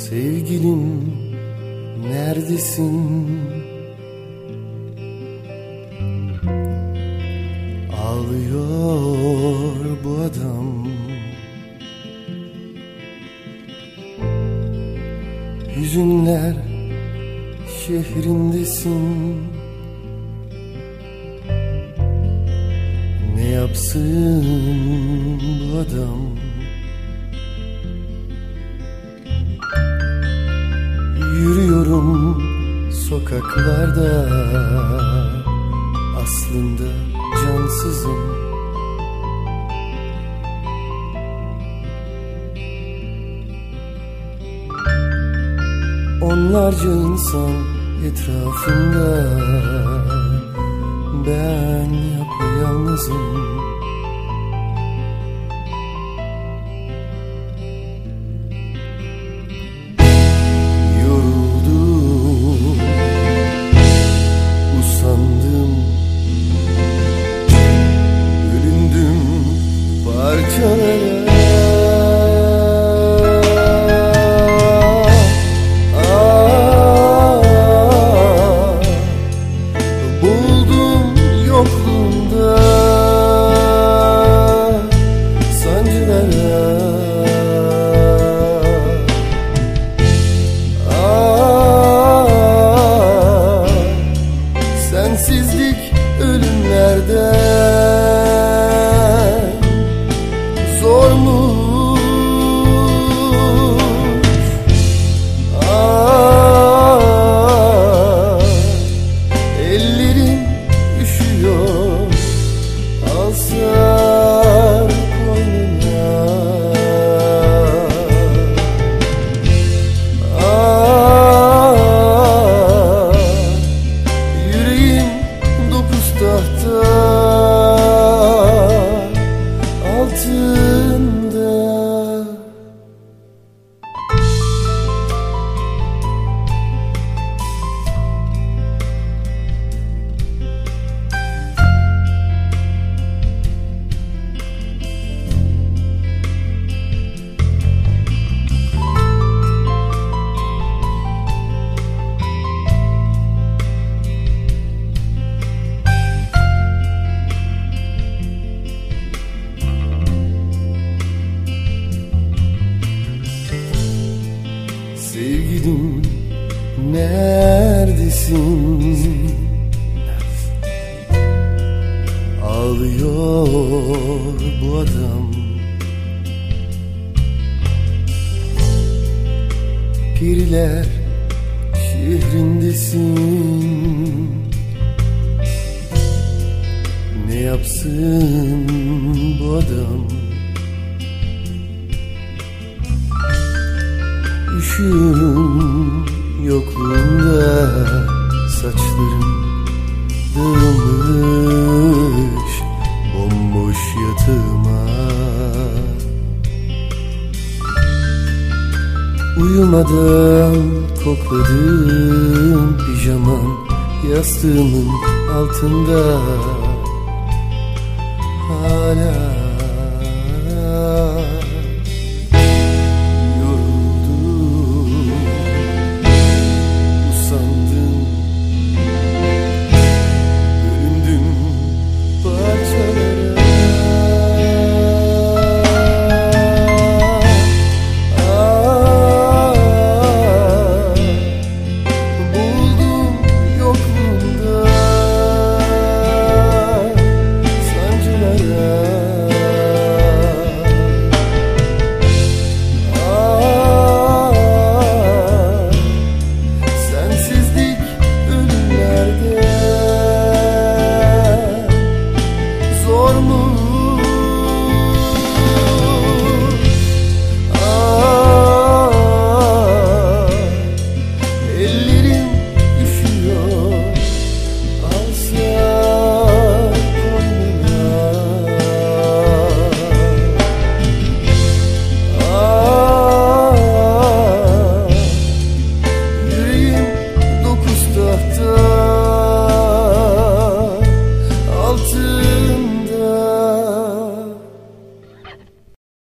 Sevgilim neredesin? Ağlıyor bu adam. Hüzünler şehrindesin. Ne yapsın bu adam? Yürüyorum sokaklarda, aslında cansızım. Onlarca insan etrafımda, ben yapayalnızım. Yoruldum, usandım, bölündüm parçalara. Sensizlik ölümlerden zormuş. Ellerim üşüyor, alsar koynuna. Tahta altında Sevgilim neredesin? Ağlıyor bu adam. Piriler şehrindesin. Ne yapsın bu adam? Üşüyorum yokluğunda, saçlarım dağılmış bomboş yatağıma. Uyumadan kokladım pijamam, yastığımın altında hala